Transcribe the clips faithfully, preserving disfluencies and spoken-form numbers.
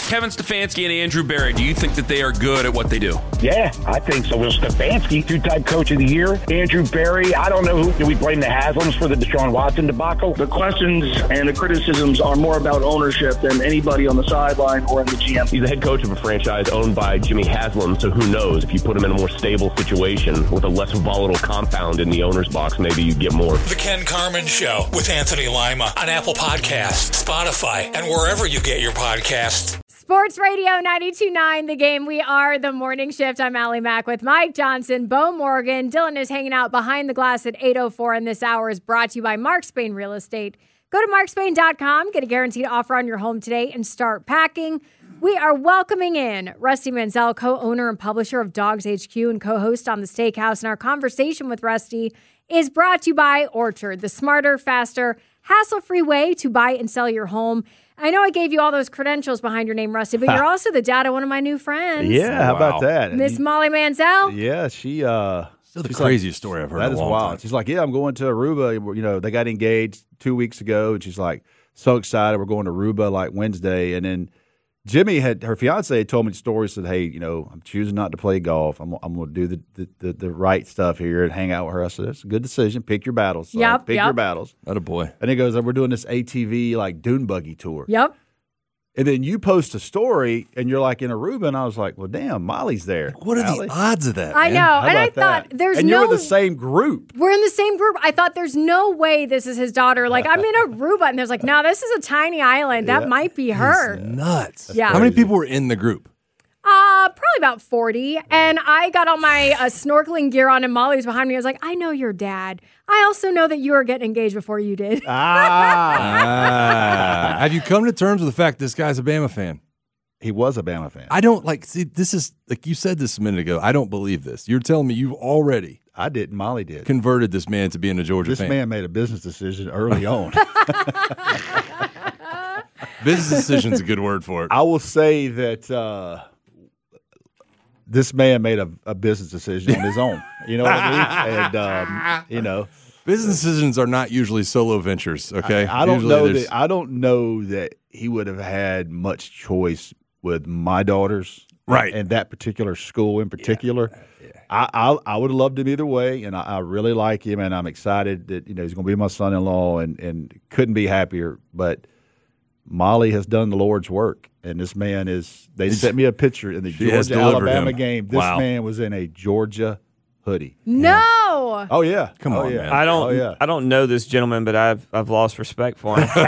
Kevin Stefanski and Andrew Berry, do you think that they are good at what they do? Yeah, I think so. Well, Stefanski, two-time coach of the year. Andrew Berry, I don't know who. Do we blame the Haslams for the Deshaun Watson debacle? The questions and the criticisms are more about ownership than anybody on the sideline or in the G M. He's the head coach of a franchise owned by Jimmy Haslam, so who knows? If you put him in a more stable situation with a less volatile compound in the owner's box, maybe you get more. The Ken Carman Show with Anthony Lima on Apple Podcasts, Spotify, and wherever you get your podcasts. Sports Radio ninety-two point nine, The Game. We are the Morning Shift. I'm Allie Mack with Mike Johnson, Bo Morgan. Dylan is hanging out behind the glass at eight oh four, and this hour is brought to you by Mark Spain Real Estate. Go to mark spain dot com, get a guaranteed offer on your home today, and start packing. We are welcoming in Rusty Mansell, co-owner and publisher of Dogs H Q and co-host on The Steakhouse. And our conversation with Rusty is brought to you by Orchard, the smarter, faster, hassle-free way to buy and sell your home. I know I gave you all those credentials behind your name, Rusty, but you're also the dad of one of my new friends. Yeah, how Wow. about that? Miss Molly Mansell. Yeah, she. uh Still the she's craziest like, story I've heard That in a is long wild. time. She's like, yeah, I'm going to Aruba. You know, they got engaged two weeks ago, and she's like, so excited. We're going to Aruba like Wednesday, and then Jimmy had her fiance had told me the story. Said, hey, you know, I'm choosing not to play golf. I'm I'm going to do the, the, the, the right stuff here and hang out with her. I said, that's a good decision. Pick your battles. son. Yep, Pick yep. your battles. That a boy. And he goes, we're doing this A T V like dune buggy tour. Yep. And then you post a story, and you're like in Aruba, and I was like, well, damn, Molly's there. What are Allie. the odds of that? I man? know. How And I about thought that? there's and no. you were the same group. We're in the same group. I thought there's no way this is his daughter. Like, I'm in Aruba, and there's like, no, this is a tiny island. That Yeah. might be her. Nuts. Yeah. How many people were in the group? Uh, probably about forty. And I got all my uh, snorkeling gear on, and Molly was behind me. I was like, I know your dad. I also know that you were getting engaged before you did. Ah. Ah. Have you come to terms with the fact this guy's a Bama fan? He was a Bama fan. I don't like, see, this is, like you said this a minute ago, I don't believe this. You're telling me you've already I didn't. Molly did. converted this man to being a Georgia This fan. man made a business decision early on. Business decision's a good word for it. I will say that uh, this man made a, a business decision on his own. You know what I mean? And, um, you know. Business decisions are not usually solo ventures, okay? I, I don't Usually know there's- that. I don't know that he would have had much choice with my daughters, Right. and that particular school in particular. Yeah, yeah. I, I I would have loved him either way, and I, I really like him, and I'm excited that you know he's going to be my son-in-law, and and couldn't be happier. But Molly has done the Lord's work, and this man is. They sent me a picture in the She has Georgia delivered Alabama him. game. This Wow. man was in a Georgia hoodie. No. Oh yeah, Come oh, on, yeah. man. I don't. Oh, yeah. I don't know this gentleman, but I've I've lost respect for him.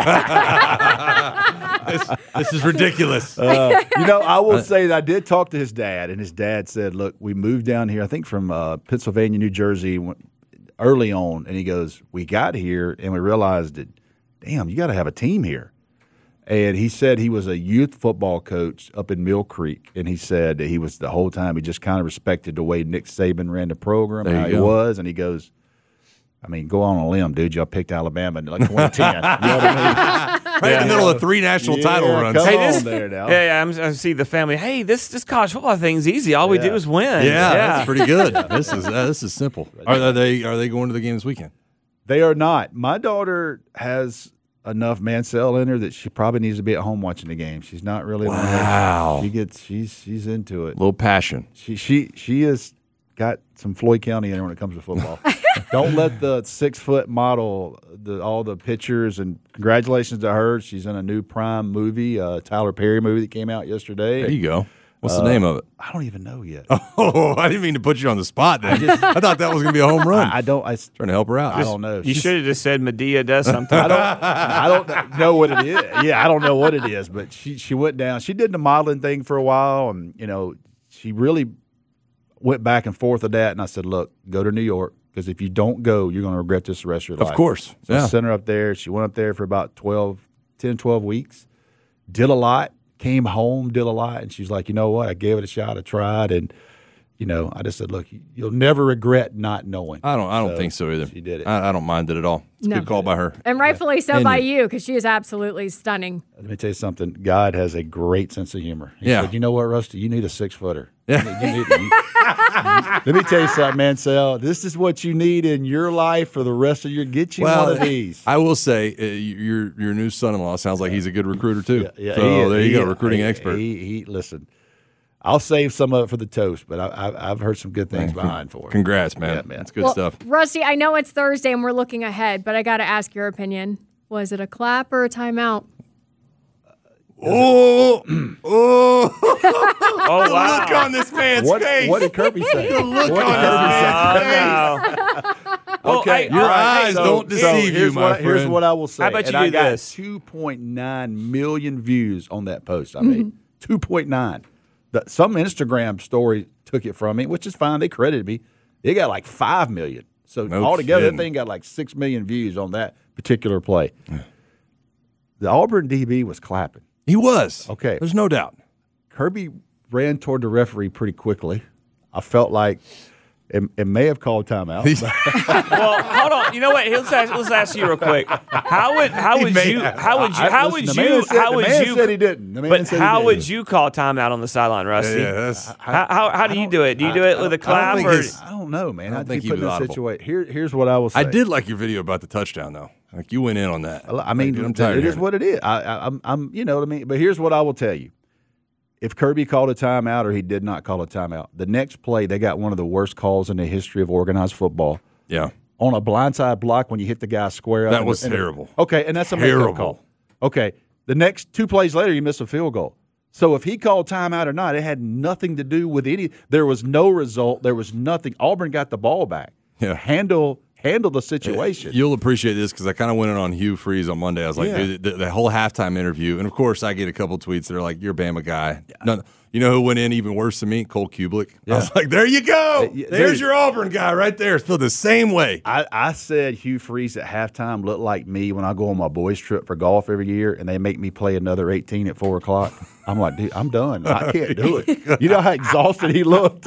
this, this is ridiculous. Uh, you know, I will say that I did talk to his dad, and his dad said, look, we moved down here, I think from uh, Pennsylvania, New Jersey, went- early on, and he goes, we got here, and we realized that, damn, you got to have a team here. And he said he was a youth football coach up in Mill Creek, and he said that he was the whole time, he just kind of respected the way Nick Saban ran the program, There how you he go. was, and he goes, I mean, go on a limb, dude. Y'all picked Alabama in like twenty ten. You know what I mean? Right in the middle of three national Yeah, title runs. come Hey, on this- there now. yeah, yeah. I'm, I see the family. Hey, this this college football thing's easy. All we Yeah. do is win. Yeah, that's pretty good. This is uh, this is simple. Are, are they are they going to the game this weekend? They are not. My daughter has enough Mansell in her that she probably needs to be at home watching the game. She's not really. one of those- Wow. She gets. She's she's into it. A little passion. She she she has got some Floyd County in her when it comes to football. Don't let the six foot model, the all the pictures, and congratulations to her. She's in a new Prime movie, uh, Tyler Perry movie that came out yesterday. There you go. What's Uh, the name of it? I don't even know yet. Oh, I didn't mean to put you on the spot then. I thought that was going to be a home run. I, I don't. I, Trying to help her out. I don't know. You She's- should have just said Medea does something. I don't. I don't know what it is. Yeah, I don't know what it is. But she she went down. She did the modeling thing for a while, and you know, she really went back and forth with that. And I said, look, go to New York, because if you don't go, you're going to regret this the rest of your Of life. course. So I Yeah. sent her up there. She went up there for about twelve, ten, twelve weeks. Did a lot. Came home, did a lot, and she's like, you know what? I gave it a shot. I tried, and you know, I just said, look, you'll never regret not knowing. I don't. I don't So, think so either. She did it. I, I don't mind it at all. It's No. a good call by her. And rightfully so And by you. you, because she is absolutely stunning. Let me tell you something. God has a great sense of humor. He Yeah. said, you know what, Rusty? You need a six footer. Yeah. You need, you- let me tell you something, Mansell. This is what you need in your life for the rest of your. Get you one of these. I will say, uh, your your new son-in-law sounds like he's a good recruiter too. Yeah, yeah, so he is. there you He go, is. recruiting he, expert. He, he listen. I'll save some of it for the toast, but I, I, I've heard some good things Man, behind for it. Congrats, man. Yeah, man. That's good Well, stuff. Rusty, I know it's Thursday and we're looking ahead, but I got to ask your opinion. Was it a clap or a timeout? Oh, oh, Oh, wow. look on this man's What, face. what did Kirby say? The look What on did Kirby say? Oh, no. Well, Okay, hey, Your all right, eyes so- don't So deceive you, here's my what, friend. Here's what I will say. How about you and I do got this? two point nine million views on that post I made. two point nine. The, some Instagram story took it from me, which is fine. They credited me. It got like five million. So No altogether, kidding. that thing got like six million views on that particular play. The Auburn D B was clapping. He was. Okay. There's no doubt. Kirby ran toward the referee pretty quickly. I felt like it, it may have called timeout. Well, hold on. You know what? Let's ask, let's ask you real quick. How would how He would may you have. how would you I- how listen, would the man you said- how the would man you said he didn't. The man But said he how didn't. would you call timeout on the sideline, Rusty? Yeah, that's- How how, how do you do it? Do you do it with a clap think or? his- I don't know, man. I don't I'd think be he put in was a audible. situation. Here, here's what I will say. I did like your video about the touchdown, though. Like you went in on that. I mean, Like, dude, I'm tired it of is hearing what it is. I, I, I'm, I'm, you know what I mean. But here's what I will tell you: if Kirby called a timeout or he did not call a timeout, the next play they got one of the worst calls in the history of organized football Yeah. on a blindside block when you hit the guy square up. That in was the, in the- terrible. okay, and that's a makeup Terrible. call. Okay, the next two plays later, you miss a field goal. So if he called timeout or not, it had nothing to do with any. There was no result. There was nothing. Auburn got the ball back. Yeah. Handle handle the situation. You'll appreciate this because I kind of went in on Hugh Freeze on Monday. I was like, Yeah. dude, the, the whole halftime interview, and of course, I get a couple tweets that are like, "You're a Bama guy." No, you know who went in even worse than me? Cole Kublik. I was like, "There you go. Uh, yeah, There's dude. your Auburn guy right there. It's feel the same way." I, I said Hugh Freeze at halftime looked like me when I go on my boys' trip for golf every year, and they make me play another eighteen at four o'clock. I'm like, dude, I'm done. I can't do it. You know how exhausted he looked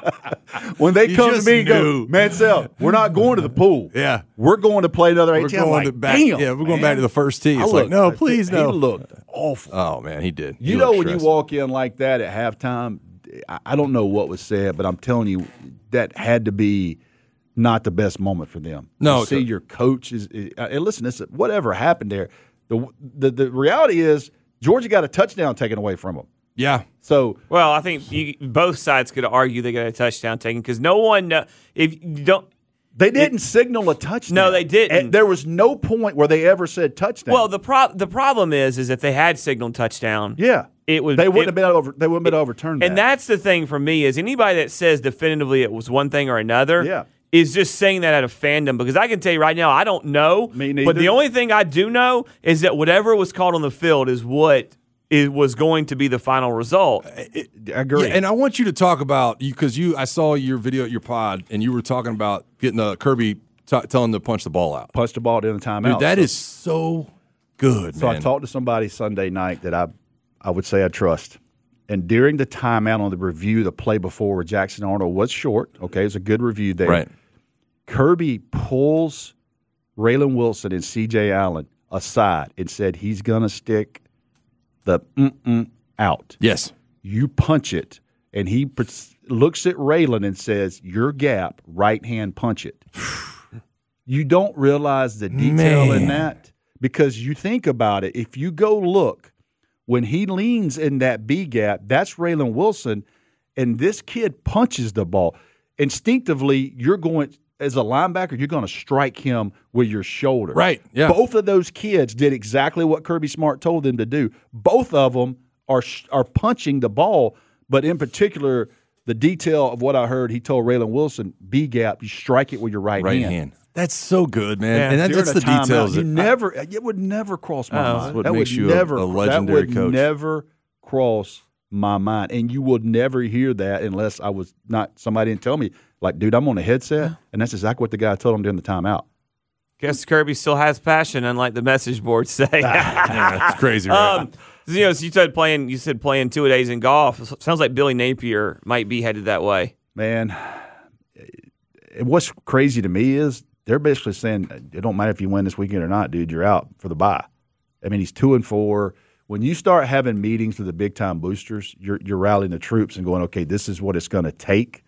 when they You come to just me and knew. go, Mansell, we're not going to the pool. Yeah. we're going to play another We're eighteen. I'm going like, to back. Damn, yeah, we're going man. back to the first tee. I It's like, looked- no, please, he no. looked awful. Oh man, he did. He You know looked when you stressed. walk in like that at halftime, I, I don't know what was said, but I'm telling you, that had to be not the best moment for them. No, to see okay. your coach is. is- And listen, this whatever happened there. The, the the reality is Georgia got a touchdown taken away from them. Yeah. So Well, I think you, both sides could argue they got a touchdown taken because no one uh, if you don't. they didn't signal a touchdown. No, they didn't. And there was no point where they ever said touchdown. Well, the pro- the problem is is if they had signaled touchdown, yeah, it would They wouldn't it- have been over. They wouldn't have been overturned. And that. that's the thing for me is anybody that says definitively it was one thing or another Yeah. is just saying that out of fandom because I can tell you right now I don't know. Me neither. But the only thing I do know is that whatever was called on the field is what it was going to be the final result. I agree. Yeah, and I want you to talk about you because you. I saw your video at your pod, and you were talking about getting the Kirby t- telling them to punch the ball out. Punched the ball in the timeout. Dude, that So- is so good, So man. I talked to somebody Sunday night that I, I would say I trust. And during the timeout on the review, the play before where Jackson Arnold was short, okay, it's a good review there. Right. Kirby pulls Raylan Wilson and C J Allen aside and said he's going to stick the mm-mm out. Yes. You punch it. And he pr- looks at Raylan and says, your gap, right hand, punch it. You don't realize the detail Man. in that because you think about it. If you go look, when he leans in that B gap, that's Raylan Wilson, and this kid punches the ball. Instinctively, you're going, as a linebacker, you're going to strike him with your shoulder. Right, yeah. Both of those kids did exactly what Kirby Smart told them to do. Both of them are are punching the ball, but in particular, the detail of what I heard, he told Raylan Wilson, B gap, you strike it with your right, Right hand. hand. That's so good, man. Yeah. And that, During that's the a timeout, details. You that- never, it would never cross my Oh, mind. that's what that makes would you a- never, a legendary that would coach. never cross my mind, and you would never hear that unless I was not somebody didn't tell me. Like, dude, I'm on a headset, and that's exactly what the guy told him during the timeout. Guess Kirby still has passion, unlike the message boards say. yeah, it's crazy, right? um, you know, so you said playing. You said playing two a days in golf. Sounds like Billy Napier might be headed that way. Man, what's crazy to me is they're basically saying it don't matter if you win this weekend or not, dude. You're out for the bye. I mean, he's two and four. When you start having meetings with the big time boosters, you're you're rallying the troops and going, okay, this is what it's going to take.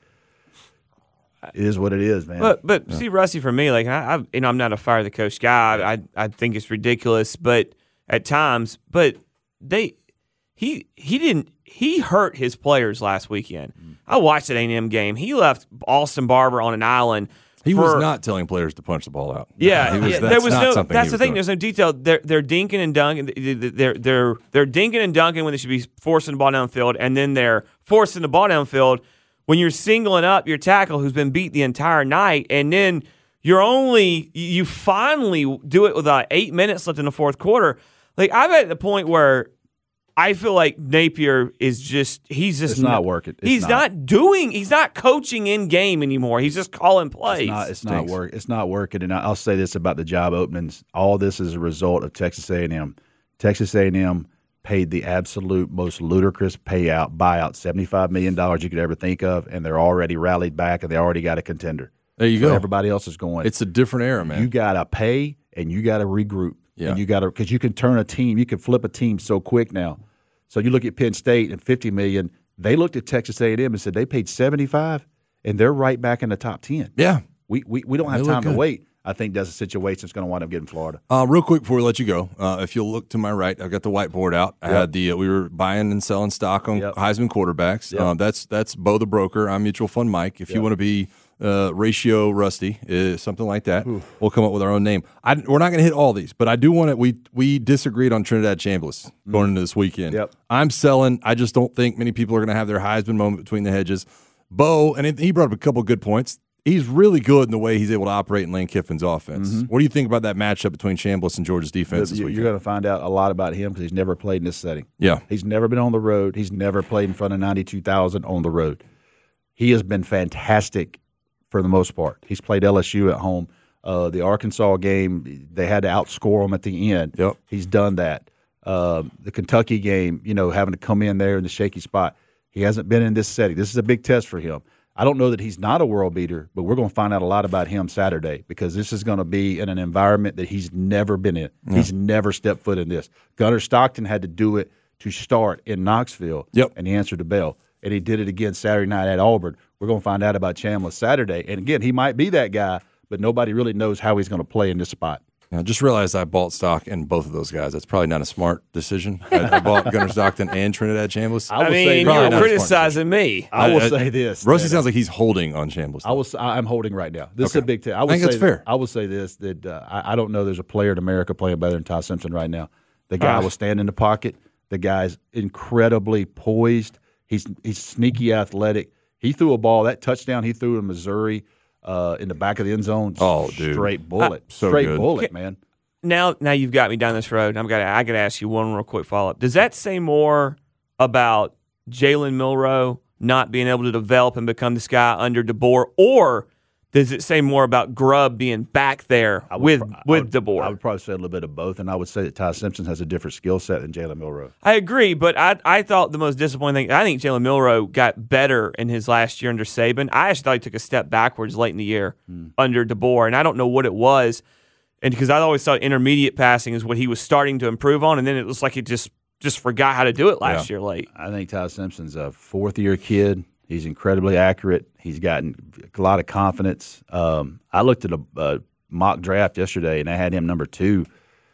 It is what it is, man. But but yeah. see, Rusty, for me, like I, I, you know, I'm not a fire the coach guy. I I think it's ridiculous, but at times, but they he he didn't he hurt his players last weekend. Mm. I watched that A and M game. He left Austin Barber on an island. He for, was not telling players to punch the ball out. Yeah, he was, yeah that's there was not no. something That's he the was thing. doing. There's no detail. They're they're dinking and dunking. They're they're they're dinking and dunking when they should be forcing the ball downfield, and then they're forcing the ball downfield when you're singling up your tackle who's been beat the entire night, and then you're only you finally do it with uh, eight minutes left in the fourth quarter. Like I'm at the point where I feel like Napier is just he's just it's not working. It's he's not. not doing. He's not coaching in game anymore. He's just calling plays. It's not. It's not work. It's not working. And I'll say this about the job openings: all this is a result of Texas A and M. Texas A and M paid the absolute most ludicrous payout buyout, seventy-five million dollars you could ever think of, and they're already rallied back and they already got a contender. There you so go. Everybody else is going. It's a different era, man. You got to pay and you got to regroup. Yeah. And you got to because you can turn a team. You can flip a team so quick now. So you look at Penn State and fifty million dollars. They looked at Texas A and M and said they paid seventy-five, and they're right back in the top ten. Yeah. We we, we don't have They look time to good. wait. I think that's a situation that's going to wind up getting Florida. Uh, real quick before we let you go, uh, if you'll look to my right, I've got the whiteboard out. I Yep. had the uh, we were buying and selling stock on Yep. Heisman quarterbacks. Yep. Uh, that's that's Bo the broker. I'm Mutual Fund Mike. If you Yep. want to be uh, ratio Rusty, uh, something like that, we'll come up with our own name. I, we're not going to hit all these, but I do want to. We we disagreed on Trinidad Chambliss going into this weekend. Yep. I'm selling. I just don't think many people are going to have their Heisman moment between the hedges. Bo, and it, he brought up a couple good points. He's really good in the way he's able to operate in Lane Kiffin's offense. Mm-hmm. What do you think about that matchup between Chambliss and Georgia's defense this You're weekend? going to find out a lot about him because he's never played in this setting. Yeah. He's never been on the road. He's never played in front of ninety-two thousand on the road. He has been fantastic for the most part. He's played L S U at home. Uh, the Arkansas game, they had to outscore him at the end. Yep. He's done that. Uh, the Kentucky game, you know, having to come in there in the shaky spot. He hasn't been in this setting. This is a big test for him. I don't know that he's not a world beater, but we're going to find out a lot about him Saturday because this is going to be in an environment that he's never been in. Yeah. He's never stepped foot in this. Gunnar Stockton had to do it to start in Knoxville, yep. and he answered the bell. And he did it again Saturday night at Auburn. We're going to find out about Chambliss Saturday. And, again, he might be that guy, but nobody really knows how he's going to play in this spot. I just realized I bought stock in both of those guys. That's probably not a smart decision. I, I bought Gunnar Stockton and Trinidad Chambliss. I, I mean, you're criticizing me. I will I, say this. Rusty sounds like he's holding on Chambliss. I will. I'm holding right now. This okay. is a big. T- I, will I think say that's fair. That, I will say this: that uh, I, I don't know there's a player in America playing better than Ty Simpson right now. The guy uh. will stand in the pocket. The guy's incredibly poised. He's he's sneaky athletic. He threw a ball. That touchdown he threw in Missouri uh, in the back of the end zone. Oh, dude. Straight bullet. Uh, so Straight good. bullet, man. Now, now you've got me down this road. I'm gonna, I got to ask you one real quick follow up. Does that say more about Jalen Milroe not being able to develop and become this guy under DeBoer, or does it say more about Grubb being back there with pro- with I would, DeBoer? I would probably say a little bit of both, and I would say that Ty Simpson has a different skill set than Jalen Milroe. I agree, but I I thought the most disappointing thing, I think Jalen Milroe got better in his last year under Saban. I actually thought he took a step backwards late in the year hmm. under DeBoer, and I don't know what it was. And because I always thought intermediate passing is what he was starting to improve on, and then it looks like he just just forgot how to do it last yeah. year late. I think Ty Simpson's a fourth-year kid. He's incredibly accurate. He's gotten a lot of confidence. Um, I looked at a, a mock draft yesterday, and I had him number two.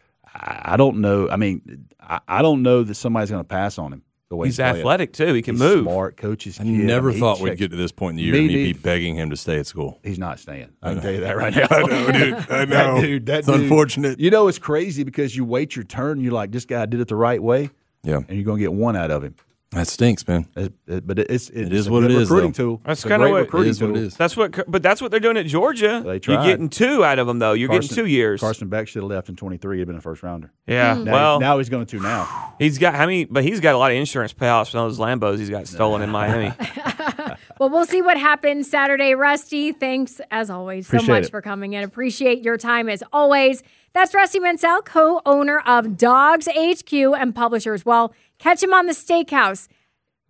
I, I don't know. I mean, I, I don't know that somebody's going to pass on him. The way he's, he's athletic, too. He can he's move. Smart, coaches. I never thought we'd get to this point in the year and you'd be begging him to stay at school. He's not staying. I can tell you that right now. I know, dude. I know. That dude, that it's dude, unfortunate. You know, it's crazy because you wait your turn. And you're like, this guy did it the right way. Yeah. And you're going to get one out of him. That stinks, man. It, it, but it's, it's it is a what good it is. Recruiting Though. tool. That's kind of what recruiting it is. tool. What it is. That's what, but that's what they're doing at Georgia. They tried. You're getting two out of them, though. You're Carson, getting two years. Carson Beck should have left in twenty-three. He'd been a first rounder. Yeah. Now, well, now he's going to now. He's got how many? But he's got a lot of insurance payouts for those Lambos he's got stolen in Miami. Well, we'll see what happens Saturday. Rusty, thanks as always so Appreciate much it. for coming in. Appreciate your time as always. That's Rusty Mansell, co-owner of Dogs H Q and publisher as well. Catch him on the Steakhouse.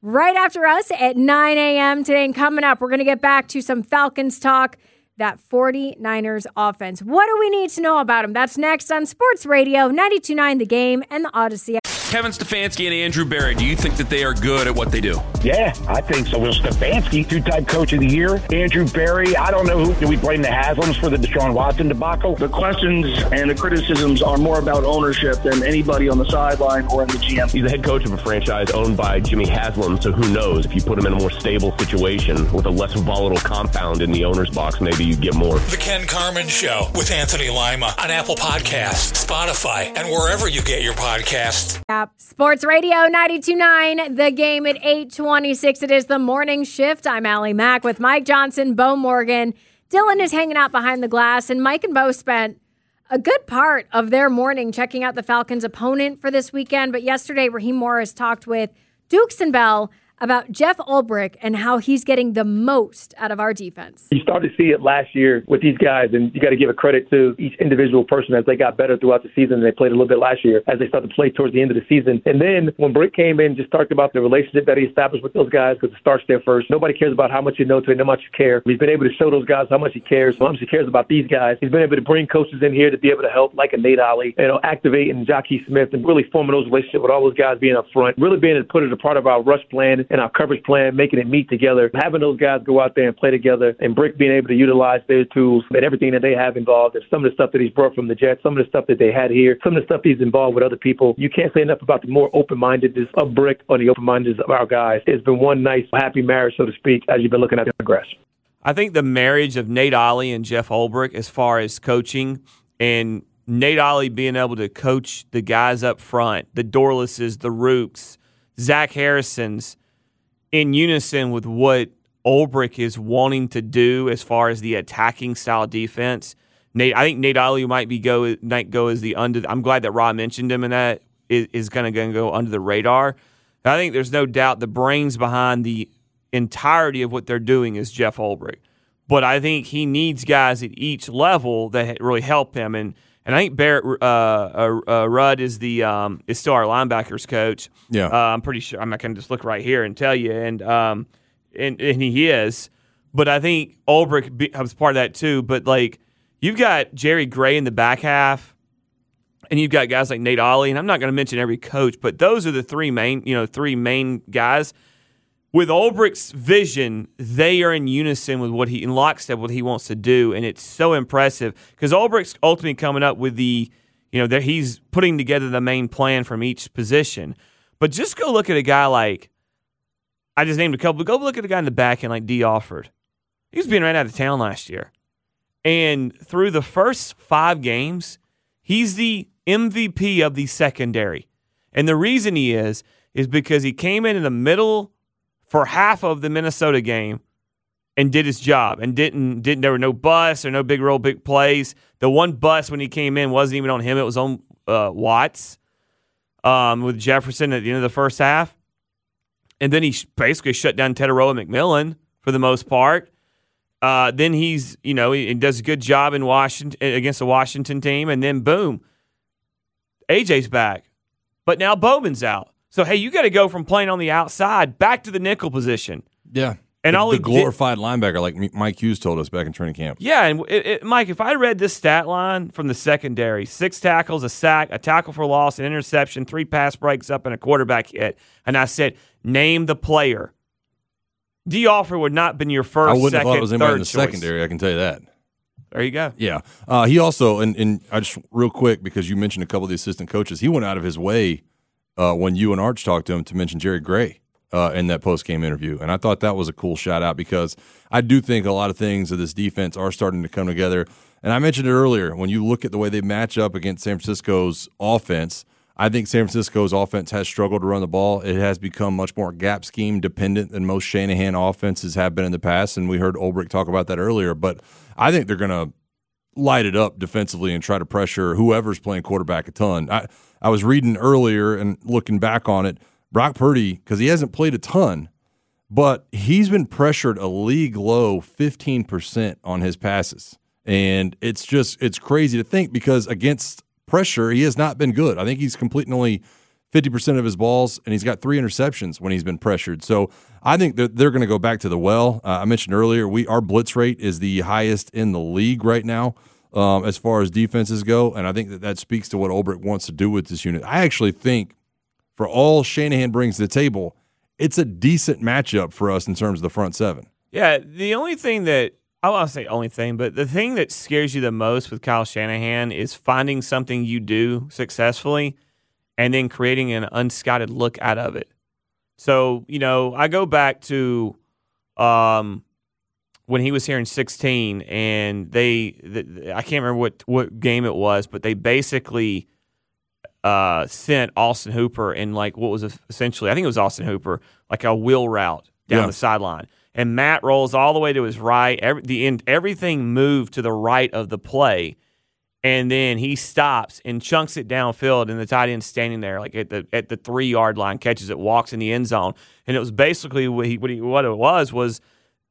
right after us at nine a.m. today. And coming up, we're going to get back to some Falcons talk, that 49ers offense. What do we need to know about them? That's next on Sports Radio ninety-two point nine The Game and the Odyssey. Kevin Stefanski and Andrew Berry, do you think that they are good at what they do? Yeah, I think so. Will Stefanski, two-time coach of the year. Andrew Berry, I don't know who. Do we blame the Haslams for the Deshaun Watson debacle? The questions and the criticisms are more about ownership than anybody on the sideline or in the G M. He's the head coach of a franchise owned by Jimmy Haslam, so who knows? If you put him in a more stable situation with a less volatile compound in the owner's box, maybe you get more. The Ken Carman Show with Anthony Lima on Apple Podcasts, Spotify, and wherever you get your podcasts. Sports Radio ninety-two point nine, The Game at eight twenty-six. It is the morning shift. I'm Allie Mack with Mike Johnson, Bo Morgan. Dylan is hanging out behind the glass, and Mike and Bo spent a good part of their morning checking out the Falcons' opponent for this weekend. But yesterday, Raheem Morris talked with Dukes and Bell about Jeff Ulbrich and how he's getting the most out of our defense. You started to see it last year with these guys, and you got to give a credit to each individual person as they got better throughout the season, and they played a little bit last year as they started to play towards the end of the season. And then when Brick came in, just talked about the relationship that he established with those guys, because it starts there first. Nobody cares about how much you know to how much you care. He's been able to show those guys how much he cares, how much he cares about these guys. He's been able to bring coaches in here to be able to help, like a Nate Ollie, you know, activating Jockey Smith and really forming those relationships with all those guys being up front, really being able to put it a part of our rush plan and our coverage plan, making it meet together, having those guys go out there and play together, and Brick being able to utilize their tools and everything that they have involved, and some of the stuff that he's brought from the Jets, some of the stuff that they had here, some of the stuff he's involved with other people. You can't say enough about the more open-mindedness of Brick or the open-mindedness of our guys. It's been one nice, happy marriage, so to speak, as you've been looking at the grass. I think the marriage of Nate Ollie and Jeff Ulbrich as far as coaching, and Nate Ollie being able to coach the guys up front, the Dorleses, the Rooks, Zach Harrisons, in unison with what Ulbrich is wanting to do as far as the attacking style defense. Nate, I think Nate Ollie might be go might go as the under. I'm glad that Rob mentioned him, and that is, is going to go under the radar. I think there's no doubt the brains behind the entirety of what they're doing is Jeff Ulbrich, but I think he needs guys at each level that really help him. And and I think Barrett uh, uh, uh, Rudd is the um, is still our linebackers coach. Yeah, uh, I'm pretty sure. I'm not going to just look right here and tell you, and um, and and he is. But I think Ulbrich becomes part of that too. But like you've got Jerry Gray in the back half, and you've got guys like Nate Ollie, and I'm not going to mention every coach, but those are the three main, you know, three main guys. With Ulbrich's vision, they are in unison with what he, in lockstep, what he wants to do, and it's so impressive because Ulbrich's ultimately coming up with the, you know, that he's putting together the main plan from each position. But just go look at a guy like, I just named a couple, but go look at a guy in the back end like D. Alford. He was being right out of town last year. And through the first five games, he's the M V P of the secondary. And the reason he is, is because he came in in the middle for half of the Minnesota game and did his job and didn't, didn't there were no busts or no big real big plays. The one bust when he came in wasn't even on him. It was on uh, Watts um, with Jefferson at the end of the first half. And then he basically shut down Tetaroa McMillan for the most part. Uh, then he's, you know, he, he does a good job in Washington against the Washington team. And then boom, A J's back. But now Bowman's out. So, hey, you got to go from playing on the outside back to the nickel position. Yeah. And the, all the he glorified did, linebacker like Mike Hughes told us back in training camp. Yeah, and it, it, Mike, if I read this stat line from the secondary, six tackles, a sack, a tackle for loss, an interception, three pass breaks up, and a quarterback hit, and I said, name the player, D. Alford would not have been your first, I wouldn't second, have thought it was anybody in the choice. secondary, I can tell you that. There you go. Yeah. Uh, he also, and, and I just real quick, because you mentioned a couple of the assistant coaches, he went out of his way uh, when you and Arch talked to him to mention Jerry Gray uh, in that post-game interview. And I thought that was a cool shout-out because I do think a lot of things of this defense are starting to come together. And I mentioned it earlier, when you look at the way they match up against San Francisco's offense, I think San Francisco's offense has struggled to run the ball. It has become much more gap scheme dependent than most Shanahan offenses have been in the past, and we heard Ulbrich talk about that earlier. But I think they're going to light it up defensively and try to pressure whoever's playing quarterback a ton. I, I was reading earlier and looking back on it, Brock Purdy, because he hasn't played a ton, but he's been pressured a league low fifteen percent on his passes. And it's just, it's crazy to think because against pressure, he has not been good. I think he's completing only fifty percent of his balls, and he's got three interceptions when he's been pressured. So I think that they're going to go back to the well. Uh, I mentioned earlier, we our blitz rate is the highest in the league right now um, as far as defenses go, and I think that that speaks to what Ulbrich wants to do with this unit. I actually think for all Shanahan brings to the table, it's a decent matchup for us in terms of the front seven. Yeah, the only thing that I won't say only thing, but the thing that scares you the most with Kyle Shanahan is finding something you do successfully and then creating an unscouted look out of it. So, you know, I go back to um, when he was here in sixteen, and they, the, I can't remember what, what game it was, but they basically uh, sent Austin Hooper in like what was essentially, I think it was Austin Hooper, like a wheel route down Yeah. the sideline. And Matt rolls all the way to his right. Every, the end, everything moved to the right of the play, and then he stops and chunks it downfield, and the tight end standing there, like at the at the three yard line, catches it, walks in the end zone, and it was basically what he, what, he, what it was was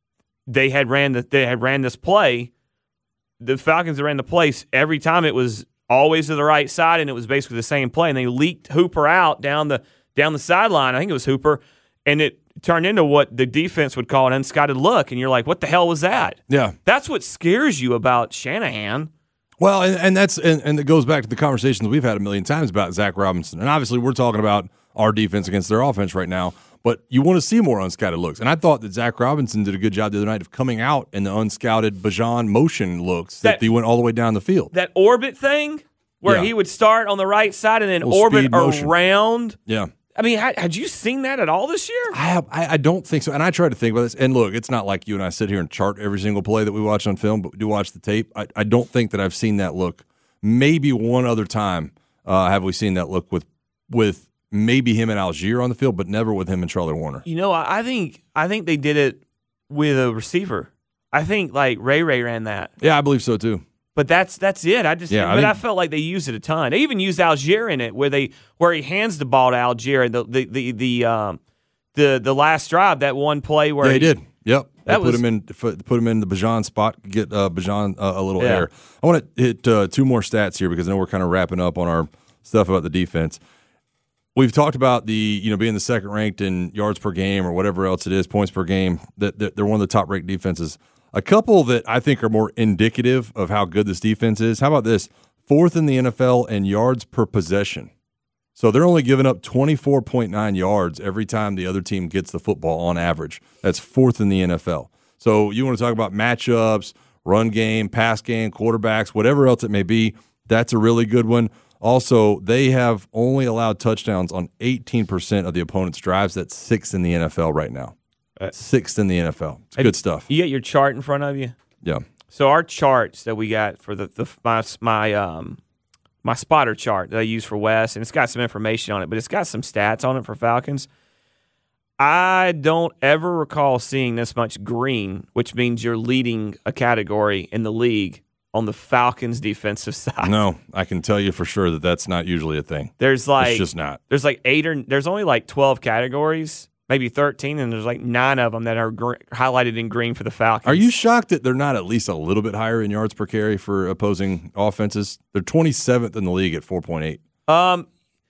they had ran the, they had ran this play. The Falcons ran the play every time. It was always to the right side, and it was basically the same play. And they leaked Hooper out down the down the sideline. I think it was Hooper, and it turned into what the defense would call an unscouted look, and you're like, what the hell was that? Yeah. That's what scares you about Shanahan. Well, and, and that's and, and it goes back to the conversations we've had a million times about Zach Robinson. And obviously we're talking about our defense against their offense right now, but you want to see more unscouted looks. And I thought that Zach Robinson did a good job the other night of coming out in the unscouted Bijan motion looks that, that he went all the way down the field. That orbit thing where Yeah. he would start on the right side and then Little orbit speed motion. around. Yeah. I mean, had, had you seen that at all this year? I, have, I I don't think so. And I try to think about this. And look, it's not like you and I sit here and chart every single play that we watch on film, but we do watch the tape. I, I don't think that I've seen that look. Maybe one other time uh, have we seen that look with with maybe him and Algier on the field, but never with him and Charlie Warner. You know, I I think I think they did it with a receiver. I think like Ray Ray ran that. Yeah, I believe so too. But that's that's it. I just Yeah, I but I, think- felt like they used it a ton. They even used Algier in it, where they where he hands the ball to Algier and the the the the um the the last drive, that one play where Yeah, he he, did. Yep. They That put was- him in put him in the Bijan spot, get uh, Bijan uh, a little Yeah. air. I want to hit uh, two more stats here because I know we're kind of wrapping up on our stuff about the defense. We've talked about the you know being the second ranked in yards per game or whatever else it is, points per game. That that they're one of the top ranked defenses. A couple that I think are more indicative of how good this defense is. How about this? Fourth in the N F L in yards per possession. So they're only giving up twenty-four point nine yards every time the other team gets the football on average. That's fourth in the N F L. So you want to talk about matchups, run game, pass game, quarterbacks, whatever else it may be, that's a really good one. Also, they have only allowed touchdowns on eighteen percent of the opponent's drives. That's sixth in the N F L right now. Sixth in the N F L. It's good stuff. You get your chart in front of you. Yeah. So our charts that we got for the, the my my um my spotter chart that I use for Wes, and it's got some information on it, but it's got some stats on it for Falcons. I don't ever recall seeing this much green, which means you're leading a category in the league on the Falcons defensive side. No, I can tell you for sure that that's not usually a thing. There's like It's just not. There's like eight or there's only like twelve categories, maybe thirteen, and there's like nine of them that are gr- highlighted in green for the Falcons. Are you shocked that they're not at least a little bit higher in yards per carry for opposing offenses? They're twenty-seventh in the league at four point eight. Um,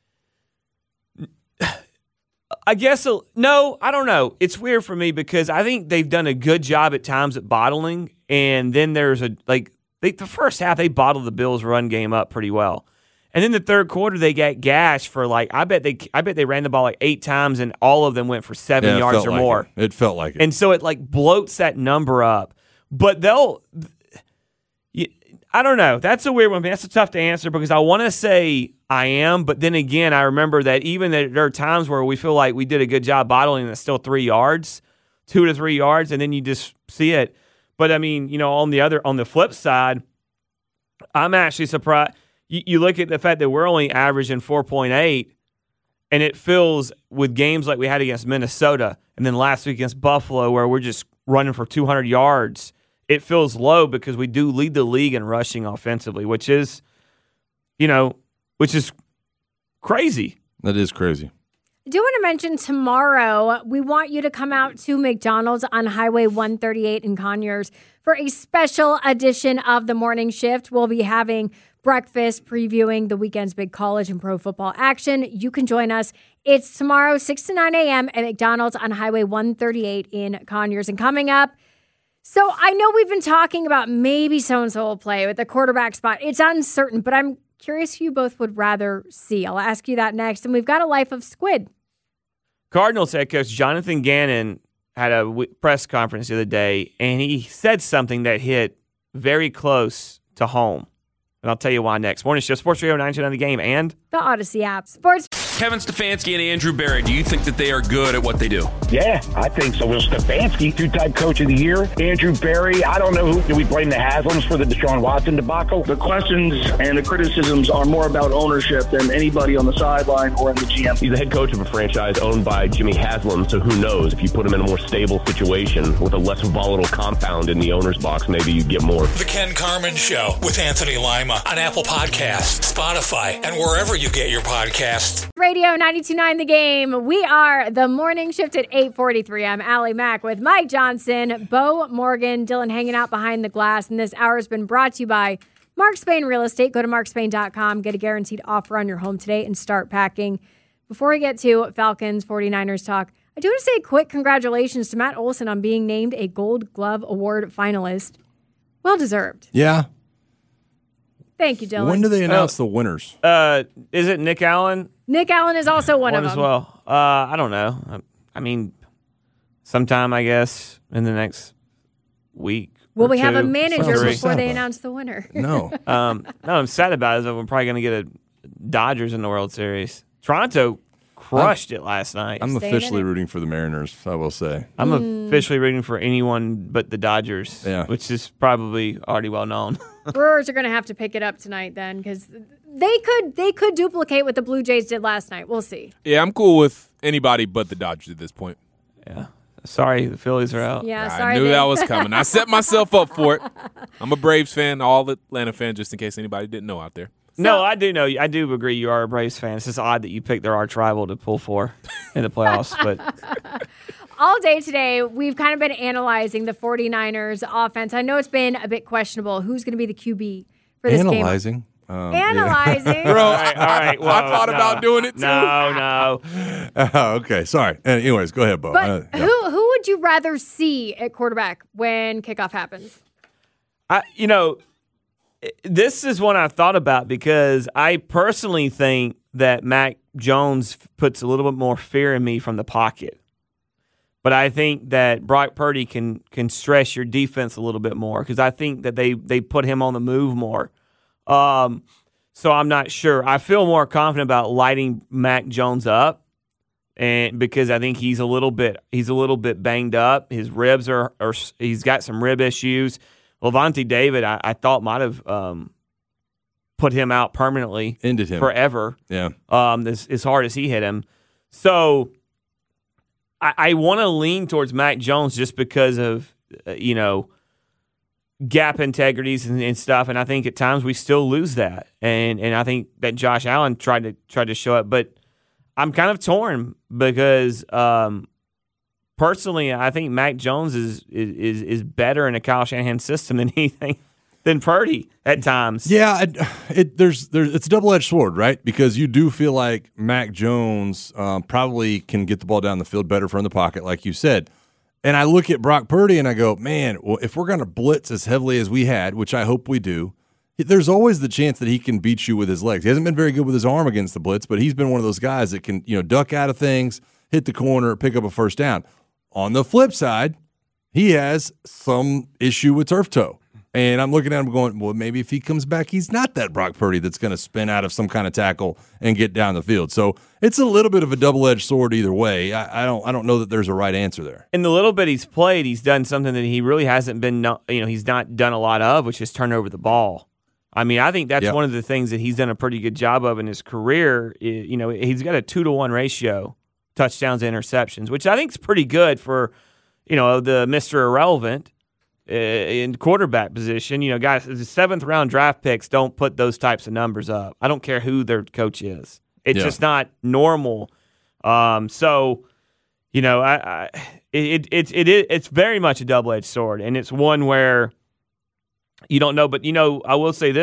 I guess uh, no, I don't know. It's weird for me because I think they've done a good job at times at bottling, and then there's a like they, the first half they bottled the Bills' run game up pretty well, and then the third quarter they got gashed for like I bet they I bet they ran the ball like eight times and all of them went for seven Yeah, it yards felt or like more. It. It felt like it. And so it like bloats that number up. But they'll, you, I don't know. That's a weird one. That's a tough to answer because I want to say I am, but then again, I remember that even that there are times where we feel like we did a good job bottling and it's still three yards, two to three yards, and then you just see it. But I mean, you know, on the other, on the flip side, I'm actually surprised. You, you look at the fact that we're only averaging four point eight, and it feels with games like we had against Minnesota and then last week against Buffalo where we're just running for two hundred yards, it feels low because we do lead the league in rushing offensively, which is, you know, which is crazy. That is crazy. I do want to mention tomorrow, we want you to come out to McDonald's on Highway one thirty-eight in Conyers for a special edition of the morning shift. We'll be having breakfast previewing the weekend's big college and pro football action. You can join us. It's tomorrow, six to nine a.m. at McDonald's on Highway one thirty-eight in Conyers. And coming up, so I know we've been talking about maybe so-and-so will play with the quarterback spot. It's uncertain, but I'm curious who you both would rather see. I'll ask you that next. And we've got a Life of Squid. Cardinals head coach Jonathan Gannon had a w- press conference the other day, and he said something that hit very close to home. And I'll tell you why next. Morning Show, Sports Radio nine ten The Game, and the Odyssey app. Sports. Kevin Stefanski and Andrew Barry, do you think that they are good at what they do? Yeah, I think so. Will Stefanski, two-time coach of the year. Andrew Barry, I don't know who. Do we blame the Haslams for the Deshaun Watson debacle? The questions and the criticisms are more about ownership than anybody on the sideline or in the G M. He's the head coach of a franchise owned by Jimmy Haslam, so who knows? If you put him in a more stable situation with a less volatile compound in the owner's box, maybe you get more. The Ken Carman Show with Anthony Lima on Apple Podcasts, Spotify, and wherever you get your podcasts. Radio ninety-two point nine The Game. We are the morning shift at eight forty-three. I'm Allie Mack with Mike Johnson, Bo Morgan, Dylan hanging out behind the glass. And this hour has been brought to you by Mark Spain Real Estate. Go to mark spain dot com. Get a guaranteed offer on your home today and start packing. Before we get to Falcons forty-niners talk, I do want to say a quick congratulations to Matt Olson on being named a Gold Glove Award finalist. Well deserved. Yeah. Thank you, Dylan. When do they announce oh. the winners? Uh, is it Nick Allen? Nick Allen is also one, one of as them. well. Uh, I don't know. I mean, sometime, I guess, in the next week. Will we two, have a manager three. before they announce the winner? No. um, no, I'm sad about it. Is that we're probably going to get a Dodgers in the World Series. Toronto crushed I'm, it last night. I'm officially rooting for the Mariners, I will say. I'm mm. officially rooting for anyone but the Dodgers, yeah. which is probably already well known. Brewers are going to have to pick it up tonight then, because they could they could duplicate what the Blue Jays did last night. We'll see. Yeah, I'm cool with anybody but the Dodgers at this point. Yeah. Sorry, the Phillies are out. Yeah, I sorry. I knew they- that was coming. I set myself up for it. I'm a Braves fan, all Atlanta fan, just in case anybody didn't know out there. So, no, I do know. I do agree you are a Braves fan. It's just odd that you picked their arch rival to pull for in the playoffs. But all day today, we've kind of been analyzing the forty-niners offense. I know it's been a bit questionable who's going to be the Q B for this Analyzing. game. Um, Analyzing. Yeah. Bro, all right, all right. Well, I thought no, about doing it too. No, no. Oh, okay, sorry. Anyways, go ahead, Bo. But uh, yeah. who who would you rather see at quarterback when kickoff happens? I, you know, this is one I've thought about because I personally think that Mac Jones puts a little bit more fear in me from the pocket. But I think that Brock Purdy can can stress your defense a little bit more because I think that they, they put him on the move more. Um, so I'm not sure. I feel more confident about lighting Mac Jones up, and because I think he's a little bit he's a little bit banged up. His ribs are, are he's got some rib issues. Levante David, I, I thought might have um, put him out permanently, ended him forever. Yeah, um, as, as hard as he hit him. So I, I want to lean towards Mac Jones just because of uh, you know gap integrities and, and stuff. And I think at times we still lose that. And and I think that Josh Allen tried to tried to show it, but I'm kind of torn because. Um, Personally, I think Mac Jones is is is better in a Kyle Shanahan system than anything than Purdy at times. Yeah, it, it there's there's it's a double edged sword, right? Because you do feel like Mac Jones um, probably can get the ball down the field better from the pocket, like you said. And I look at Brock Purdy and I go, man, well, if we're going to blitz as heavily as we had, which I hope we do, there's always the chance that he can beat you with his legs. He hasn't been very good with his arm against the blitz, but he's been one of those guys that can, you know, duck out of things, hit the corner, pick up a first down. On the flip side, he has some issue with turf toe. And I'm looking at him going, well, maybe if he comes back, he's not that Brock Purdy that's going to spin out of some kind of tackle and get down the field. So it's a little bit of a double-edged sword either way. I, I don't I don't know that there's a right answer there. In the little bit he's played, he's done something that he really hasn't been, you know, he's not done a lot of, which is turn over the ball. I mean, I think that's yep. one of the things that he's done a pretty good job of in his career. You know, he's got a two to one ratio. Touchdowns to interceptions, which I think is pretty good for, you know, the Mister Irrelevant uh, in quarterback position. You know, guys, the seventh round draft picks don't put those types of numbers up. I don't care who their coach is. It's yeah. just not normal. Um, so, you know, I, I it, it, it, it, it's very much a double-edged sword, and it's one where you don't know. But, you know, I will say this.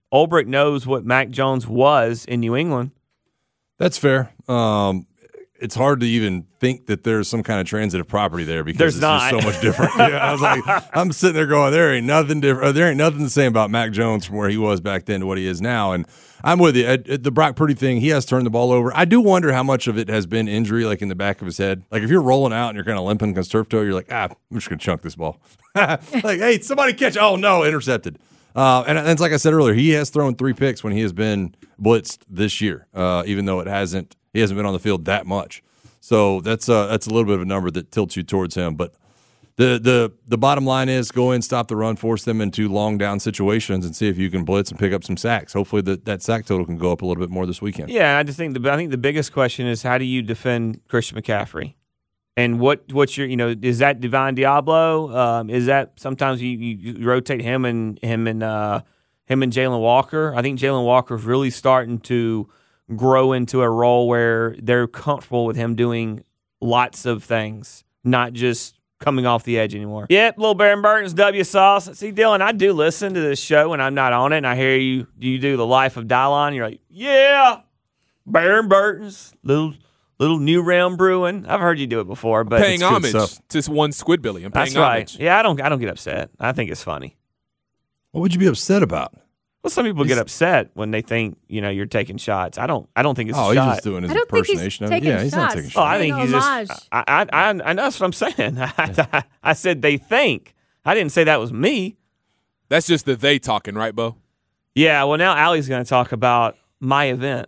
Ulbrich knows what Mac Jones was in New England. That's fair. Um, it's hard to even think that there's some kind of transitive property there because There's it's not. just so much different. Yeah, I was like, I'm sitting there going, there ain't nothing different. There ain't nothing the same about Mac Jones from where he was back then to what he is now. And I'm with you. At, at the Brock Purdy thing, he has turned the ball over. I do wonder how much of it has been injury, like in the back of his head. Like if you're rolling out and you're kind of limping because turf toe, you're like, ah, I'm just going to chunk this ball. Like, hey, somebody catch. Oh, no, intercepted. Uh, and, and it's like I said earlier, he has thrown three picks when he has been blitzed this year, uh, even though it hasn't. He hasn't been on the field that much. So that's uh, that's a little bit of a number that tilts you towards him. But the the the bottom line is go in, stop the run, force them into long down situations, and see if you can blitz and pick up some sacks. Hopefully that, that sack total can go up a little bit more this weekend. Yeah, I just think the I think the biggest question is how do you defend Christian McCaffrey? And what what's your you know is that Divine Diablo? Um, is that sometimes you, you, you rotate him and him and uh, him and Jalen Walker? I think Jalen Walker is really starting to grow into a role where they're comfortable with him doing lots of things, not just coming off the edge anymore. Yep, little Baron Burton's W sauce. See, Dylan, I do listen to this show when I'm not on it, and I hear you you do the Life of Dylon. You're like, yeah, Baron Burton's little. Little New Realm Brewing. I've heard you do it before, but paying it's good homage stuff. to one Squidbilly. I'm paying That's right. homage. Yeah, I don't. I don't get upset. I think it's funny. What would you be upset about? Well, some people get upset when they think you know you're taking shots. I don't. I don't think it's oh, a shot. he's just doing his I don't think he's impersonation of it. taking Yeah, he's not shots. taking Oh, shots. I think Paying he's homage. just. I. I. I, I know what I'm saying. I, I said they think. I didn't say that was me. That's just the they talking, right, Bo? Yeah. Well, now Allie's going to talk about my event.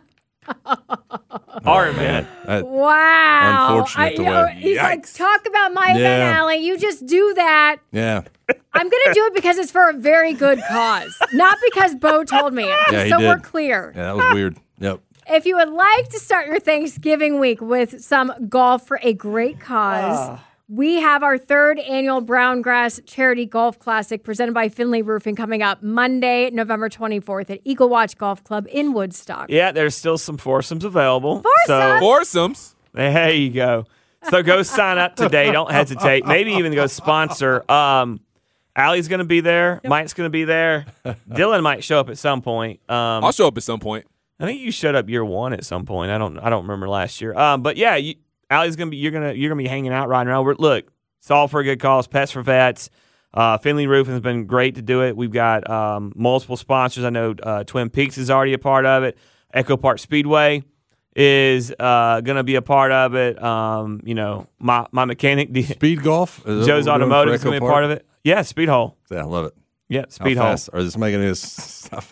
Our event. That- Wow. Unfortunate the I- way- He's like, Yikes. talk about my event, Yeah. Allie. You just do that. yeah. I'm going to do it because it's for a very good cause, not because Bo told me it. Yeah, he so did. we're clear. Yeah, that was weird. Yep. If you would like to start your Thanksgiving week with some golf for a great cause, we have our third annual Brown Grass Charity Golf Classic presented by Finley Roofing coming up Monday, November twenty-fourth at Eagle Watch Golf Club in Woodstock. Yeah, there's still some foursomes available. Foursomes? Foursomes. There you go. So go sign up today. Don't hesitate. Maybe even go sponsor. Um, Allie's going to be there. Mike's going to be there. Dylan might show up at some point. Um, I'll show up at some point. I think you showed up year one at some point. I don't. I don't remember last year. Um, but yeah, you, Allie's going to be. You're gonna. You're gonna be hanging out, riding around. We're, look, it's all for a good cause. Pets for Vets. Uh, Finley Roofing has been great to do it. We've got um, multiple sponsors. I know uh, Twin Peaks is already a part of it. Echo Park Speedway is uh, going to be a part of it. Um, you know, my my mechanic, Speed golf. Is that Joe's what we're doing Automotive for is going to Echo be a part Park? of it. Yeah, Speed Hole. Yeah, I love it. Yeah, How Speed Hole. fast are this making this stuff?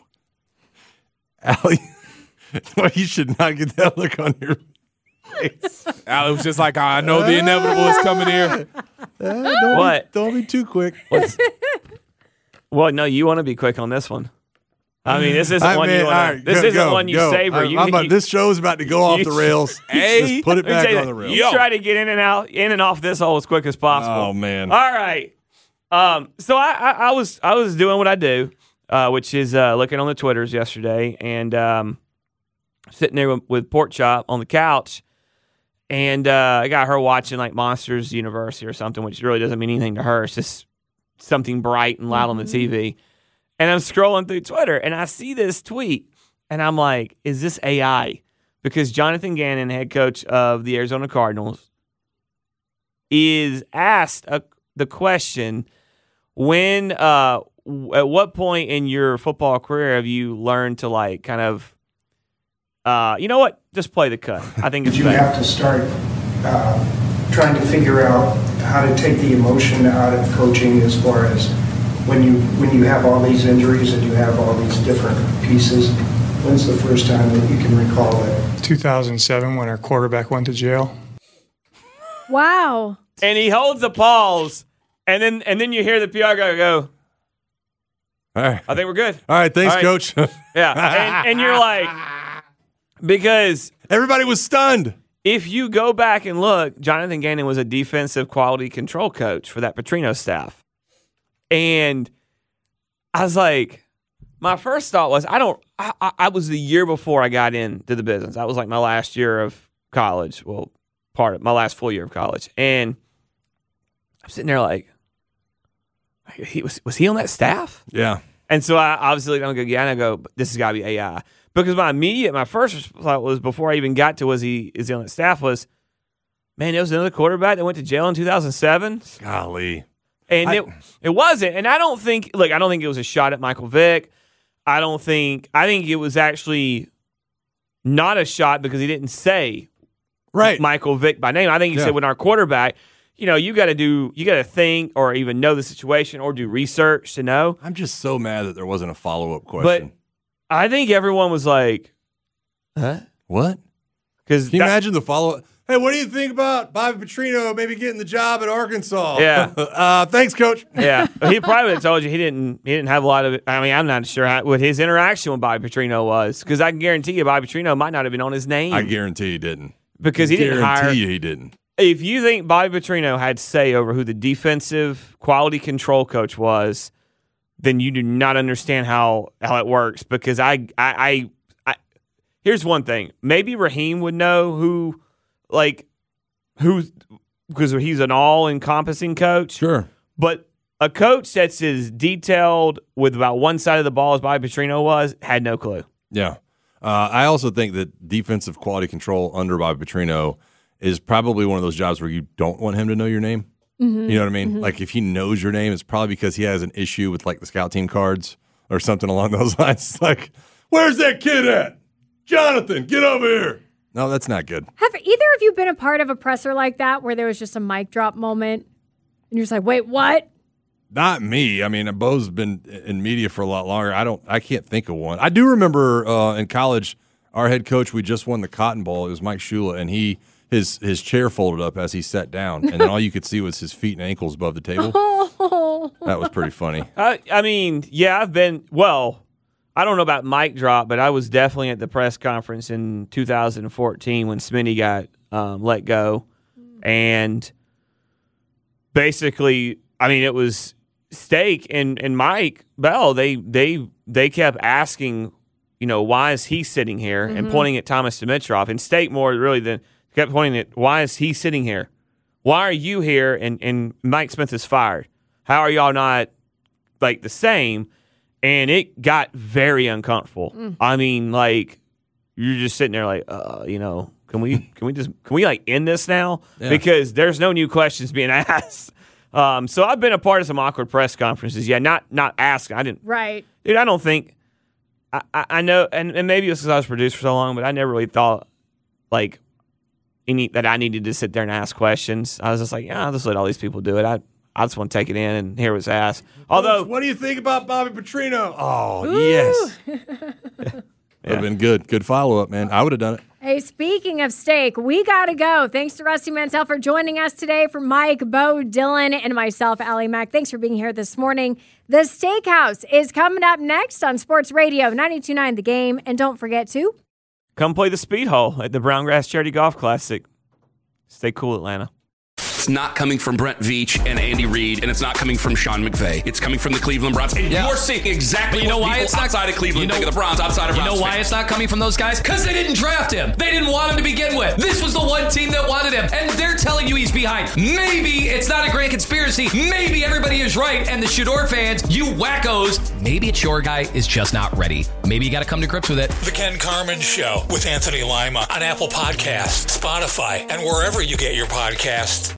Allie, well, you should not get that look on your face. Al was just like, I know the inevitable is coming here. Uh, don't What? Be, don't be too quick. What's- well, no, you want to be quick on this one. I mean, this isn't I one mean, you all want. right, This go, isn't go, one you go. savor. I'm- You, I'm about- you- this show is about to go off you- the rails. Hey, Just put it Let me back tell you, on the rails. You try to get in and out, in and off this hole as quick as possible. Oh, man. All right. Um, so I, I, I was I was doing what I do, uh, which is uh, looking on the Twitters yesterday and um, sitting there with, with Pork Chop on the couch, and uh, I got her watching like Monsters University or something, which really doesn't mean anything to her. It's just something bright and loud on the T V. And I'm scrolling through Twitter, and I see this tweet, and I'm like, is this A I? Because Jonathan Gannon, head coach of the Arizona Cardinals, is asked a, the question, when, uh, w- at what point in your football career have you learned to, like, kind of, uh, you know what, just play the cut. I think it's you better. have to start uh, trying to figure out how to take the emotion out of coaching as far as when you when you have all these injuries and you have all these different pieces. When's the first time that you can recall that? two thousand seven when our quarterback went to jail. Wow. And he holds a pause, and then and then you hear the P R guy go, All right. I think we're good. All right. Thanks, All right. Coach. Yeah. And, and you're like, because everybody was stunned. If you go back and look, Jonathan Gannon was a defensive quality control coach for that Petrino staff. And I was like, my first thought was, I don't, I, I, I was the year before I got into the business. That was like my last year of college. Well, part of my last full year of college. And I'm sitting there like, he was, was he on that staff? Yeah. And so I obviously looked and I go, yeah, and I go, this has got to be A I. Because my immediate, my first thought was, before I even got to was he is he on the staff, was, man, there was another quarterback that went to jail in two thousand seven. Golly. And I, it it wasn't. And I don't think, look, I don't think it was a shot at Michael Vick. I don't think, I think it was actually not a shot because he didn't say right. Michael Vick by name. I think he yeah. said, when our quarterback, you know, you got to do, you got to think or even know the situation or do research to know. I'm just so mad that there wasn't a follow-up question. But I think everyone was like, huh? What? Because Can you imagine the follow-up? Hey, what do you think about Bobby Petrino maybe getting the job at Arkansas? Yeah. uh, thanks, Coach. Yeah. He probably would have told you he didn't He didn't have a lot of it. I mean, I'm not sure how, what his interaction with Bobby Petrino was, because I can guarantee you Bobby Petrino might not have been on his name. I guarantee he didn't. Because he didn't hire. Guarantee you he didn't. If you think Bobby Petrino had say over who the defensive quality control coach was, then you do not understand how, how it works. Because I, I, I, I, here's one thing. Maybe Raheem would know who, like, who, because he's an all-encompassing coach. Sure. But a coach that's as detailed with about one side of the ball as Bobby Petrino was had no clue. Yeah. Uh, I also think that defensive quality control under Bobby Petrino is probably one of those jobs where you don't want him to know your name. Mm-hmm. You know what I mean? Mm-hmm. Like, if he knows your name, it's probably because he has an issue with, like, the scout team cards or something along those lines. It's like, where's that kid at? Jonathan, get over here. No, that's not good. Have either of you been a part of a presser like that where there was just a mic drop moment and you're just like, wait, what? Not me. I mean, Bo's been in media for a lot longer. I don't. I can't think of one. I do remember uh, in college, our head coach, we just won the Cotton Bowl. It was Mike Shula, and he his his chair folded up as he sat down, and then all you could see was his feet and ankles above the table. That was pretty funny. I, I mean, yeah, I've been, well, I don't know about mic drop, but I was definitely at the press conference in two thousand fourteen when Smitty got um, let go. And basically, I mean, it was Steak and, and Mike Bell. They they they kept asking, you know, why is he sitting here, mm-hmm. and pointing at Thomas Dimitroff. And Steak more really than kept pointing at, why is he sitting here? Why are you here? And, and Mike Smith is fired. How are y'all not like the same? And it got very uncomfortable. Mm. I mean, like, you're just sitting there like, uh, you know, can we can we just can we like end this now? Yeah. Because there's no new questions being asked. Um, so I've been a part of some awkward press conferences. Yeah, not not asking. I didn't. Right. Dude, I don't think. I, I, I know, and, and maybe it's because I was produced for so long, but I never really thought like any that I needed to sit there and ask questions. I was just like, yeah, I'll just let all these people do it. I I just want to take it in and hear what's asked. Although, what do you think about Bobby Petrino? Oh, Ooh. yes. Would have been good. Good follow-up, man. I would have done it. Hey, speaking of Steak, we got to go. Thanks to Rusty Mansell for joining us today. For Mike, Bo, Dylan, and myself, Allie Mack, thanks for being here this morning. The Steakhouse is coming up next on Sports Radio ninety-two point nine The Game. And don't forget to come play the Speed Hole at the Brown Grass Charity Golf Classic. Stay cool, Atlanta. It's not coming from Brent Veach and Andy Reid, and it's not coming from Sean McVay. It's coming from the Cleveland Browns. And yeah. you're seeing exactly you know what why people it's not, outside of Cleveland you know, think of the Browns, outside of You Browns know why fans. it's not coming from those guys? Because they didn't draft him. They didn't want him to begin with. This was the one team that wanted him, and they're telling you he's behind. Maybe it's not a grand conspiracy. Maybe everybody is right, and the Shador fans, you wackos, maybe it's your guy is just not ready. Maybe you got to come to grips with it. The Ken Carman Show with Anthony Lima on Apple Podcasts, Spotify, and wherever you get your podcasts.